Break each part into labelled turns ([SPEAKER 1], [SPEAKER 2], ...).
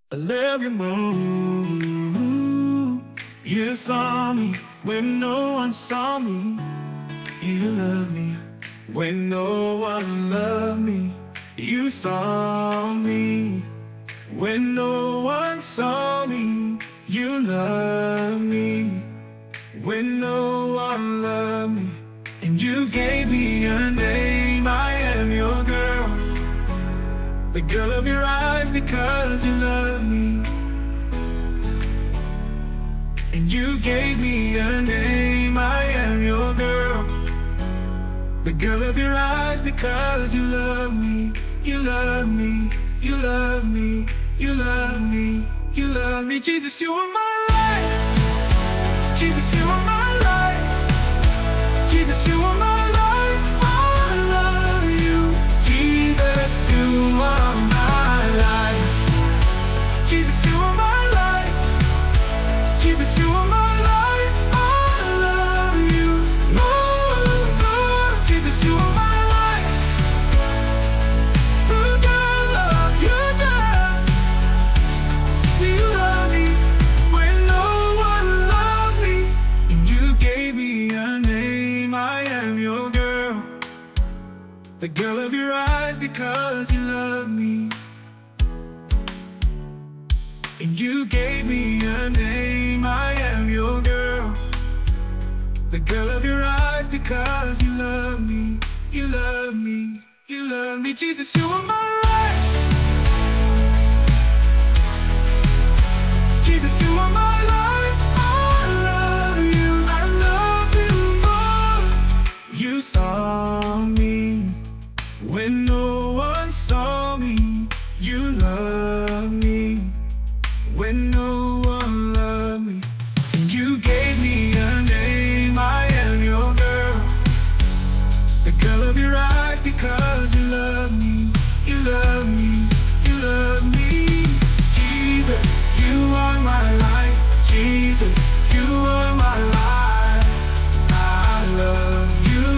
[SPEAKER 1] I love you more. You saw me when no one saw me. You love me when no one loved me. You saw me when no one saw me. You love me when no one loved me. And you gave me a name. I am your girl, the girl of your eyes, because you love me. And you gave me a name. I am your girl, the girl of your eyes, because you love me. You love me, you love me, you love me, you love me. Jesus, you are my life. Jesus, you are my life. Jesus, you are my life. I love you. Jesus, you are my life. Jesus, you are my life. Jesus, you are my life. I love you. No, no. Jesus, you are my life. The girl of your girl. You love me when no one loved me. And you gave me a name. I am your girl, the girl of your eyes, because you love me. And you gave me a name. I am your girl, the girl of your eyes, because you love me. You love me, you love me. Jesus, you are my life. Jesus, you are my life. I love you. I love you more. You saw me when no one saw me. You love me when no one loved me. And you gave me a name. I am your girl, the girl of your eyes, because you love me. You love me, you love me. Jesus, you are my life. Jesus, you are my life. I love you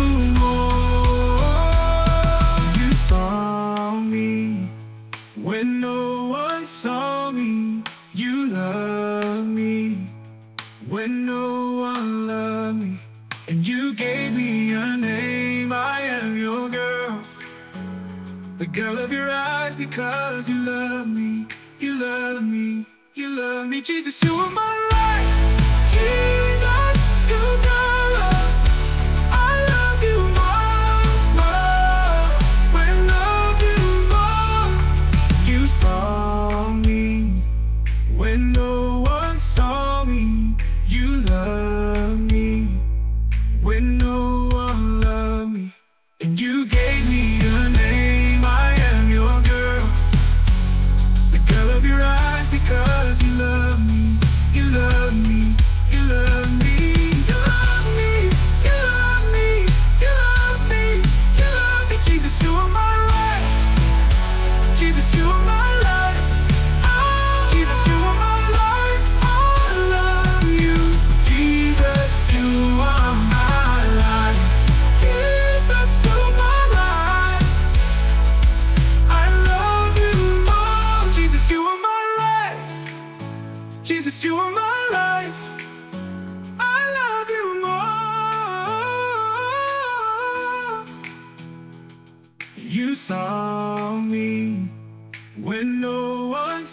[SPEAKER 1] more. You saw me when no one saw me. You love me when no one loved me. And you gave me a name. I am your girl, the girl of your eyes, because you love me. You love me, you love me. Jesus, you are my life. Jesus, you girl, I love you more, more. When love you more. You saw me when no one saw me. You love me when no one loved me. And you gave me a name. I am your girl, the girl of your eyes, because you love me. You love me, you love me. You love me, you love me, you love me, you love me. Jesus, you are my life. Jesus, you are my life. Jesus, you are my life. I love you. Jesus, you are my life. Jesus, you are my life. I love you more. Jesus, you are my life. Jesus, you are my